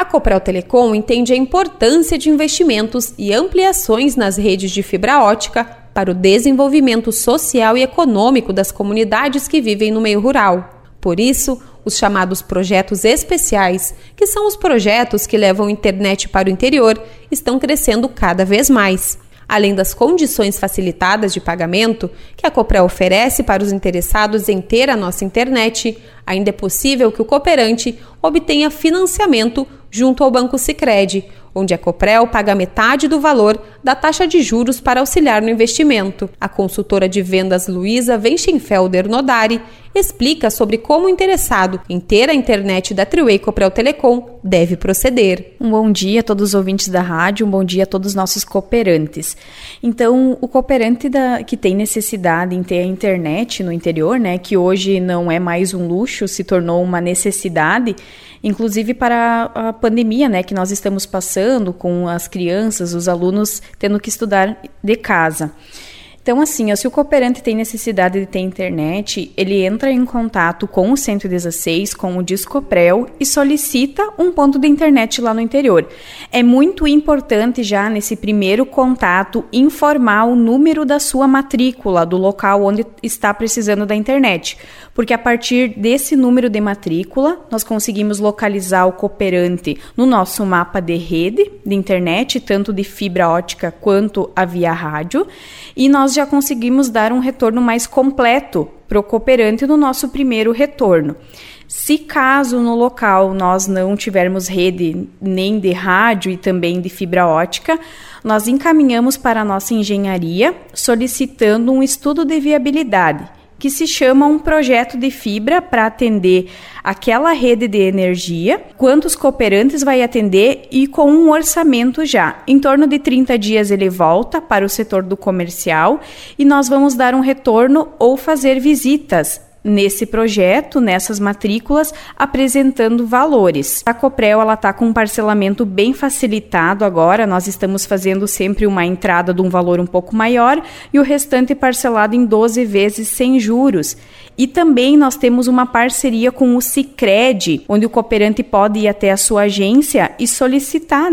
A Coprel Telecom entende a importância de investimentos e ampliações nas redes de fibra ótica para o desenvolvimento social e econômico das comunidades que vivem no meio rural. Por isso, os chamados projetos especiais, que são os projetos que levam internet para o interior, estão crescendo cada vez mais. Além das condições facilitadas de pagamento que a Coprel oferece para os interessados em ter a nossa internet, ainda é possível que o cooperante obtenha financiamento junto ao Banco Sicredi, onde a Coprel paga metade do valor da taxa de juros para auxiliar no investimento. A consultora de vendas Luísa Wenchenfelder Nodari explica sobre como o interessado em ter a internet da Triway Coprel Telecom deve proceder. Um bom dia a todos os ouvintes da rádio, um bom dia a todos os nossos cooperantes. Então, o cooperante que tem necessidade em ter a internet no interior, que hoje não é mais um luxo, se tornou uma necessidade, inclusive para a pandemia, que nós estamos passando com as crianças, os alunos tendo que estudar de casa. Então, assim, se o cooperante tem necessidade de ter internet, ele entra em contato com o 116, com o Discoprel e solicita um ponto de internet lá no interior. É muito importante já nesse primeiro contato informar o número da sua matrícula, do local onde está precisando da internet, porque a partir desse número de matrícula, nós conseguimos localizar o cooperante no nosso mapa de rede de internet, tanto de fibra ótica quanto a via rádio, e nós já conseguimos dar um retorno mais completo para o cooperante no nosso primeiro retorno. Se caso no local nós não tivermos rede nem de rádio e também de fibra ótica, nós encaminhamos para a nossa engenharia solicitando um estudo de viabilidade, que se chama um projeto de fibra para atender aquela rede de energia, quantos cooperantes vai atender e com um orçamento já. Em torno de 30 dias ele volta para o setor do comercial e nós vamos dar um retorno ou fazer visitas nesse projeto, nessas matrículas, apresentando valores. A Coprel está com um parcelamento bem facilitado agora, nós estamos fazendo sempre uma entrada de um valor um pouco maior e o restante parcelado em 12 vezes sem juros. E também nós temos uma parceria com o Sicredi, onde o cooperante pode ir até a sua agência e solicitar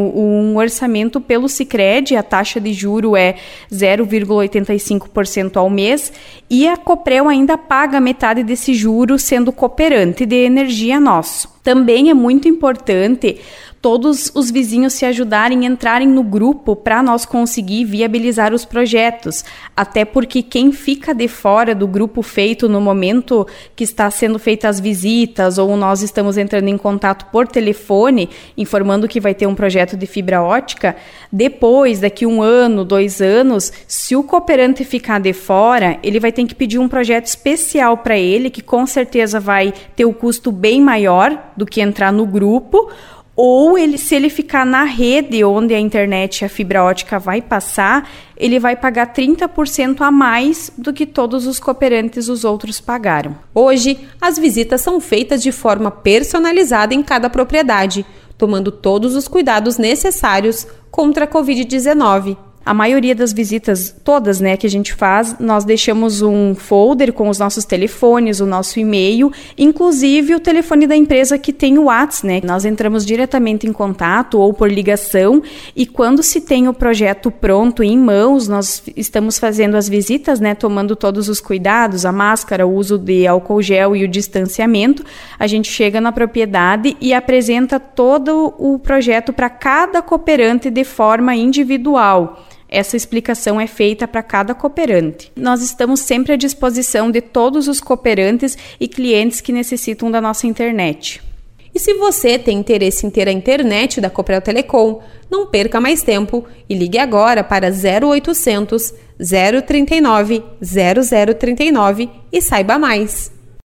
um orçamento pelo Sicredi. A taxa de juro é 0,85% ao mês e a Coprel ainda paga metade desse juro sendo cooperante de energia nosso. Também é muito importante todos os vizinhos se ajudarem, entrarem no grupo para nós conseguir viabilizar os projetos, até porque quem fica de fora do grupo feito no momento que está sendo feitas as visitas ou nós estamos entrando em contato por telefone, informando que vai ter um projeto de fibra ótica, depois, daqui 1 ano, 2 anos, se o cooperante ficar de fora, ele vai ter que pedir um projeto especial para ele, que com certeza vai ter o custo bem maior do que entrar no grupo, ou se ele ficar na rede onde a internet e a fibra ótica vai passar, ele vai pagar 30% a mais do que todos os cooperantes os outros pagaram. Hoje, as visitas são feitas de forma personalizada em cada propriedade, tomando todos os cuidados necessários contra a Covid-19. A maioria das visitas, todas que a gente faz, nós deixamos um folder com os nossos telefones, o nosso e-mail, inclusive o telefone da empresa que tem o WhatsApp, Nós entramos diretamente em contato ou por ligação e quando se tem o projeto pronto em mãos, nós estamos fazendo as visitas, tomando todos os cuidados, a máscara, o uso de álcool gel e o distanciamento. A gente chega na propriedade e apresenta todo o projeto para cada cooperante de forma individual. Essa explicação é feita para cada cooperante. Nós estamos sempre à disposição de todos os cooperantes e clientes que necessitam da nossa internet. E se você tem interesse em ter a internet da Coprel Telecom, não perca mais tempo e ligue agora para 0800 039 0039 e saiba mais.